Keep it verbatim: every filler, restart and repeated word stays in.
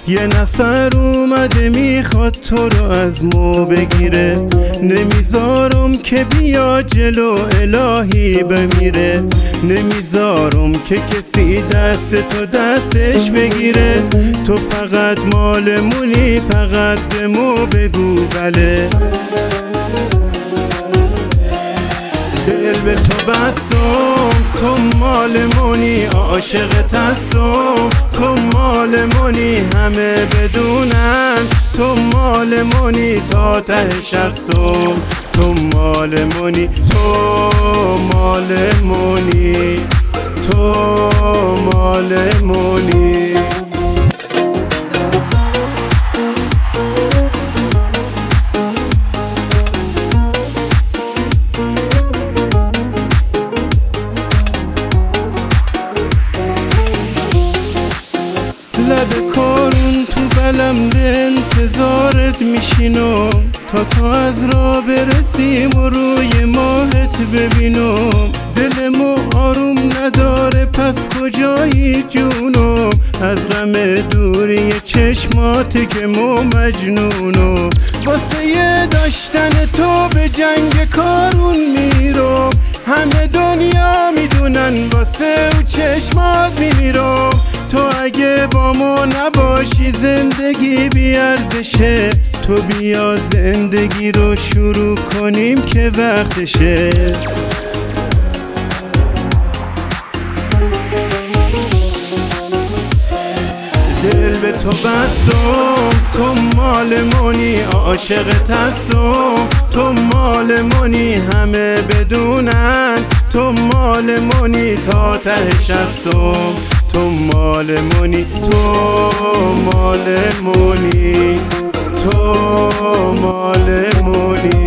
یه نفر اومده میخواد تو رو از مو بگیره، نمیذارم که بیا جلو الهی بمیره، نمیذارم که کسی دست تو دستش بگیره. تو فقط مالمونی، فقط به مو بگو بله. دل به تو بستم، تو مالمونی، عاشقت هستم، تو مالمونی، همه بدونن تو مالمونی، تا تهش هستم تو مالمونی، تو مالمونی، تو مالمونی. لب کارون تو بلمده انتظارت میشینم، تا تو از راه برسیم و روی ماهت ببینم. دلمو آروم نداره پس کجایی جونم، از غم دوری چشمات که مو مجنونم. واسه یه داشتن تو به جنگ کارون میرم، همه دنیا میدونن واسه او چشمات میمیرم. تو اگه با ما نباشی زندگی بیارزشه، تو بیا زندگی رو شروع کنیم که وقتشه. دل به تو بستم، تو مالمونی، عاشقت هستم، تو مالمونی، همه بدونن تو مالمونی، تا تهش هستم تو مالمونی، تو مالمونی، تو مالمونی.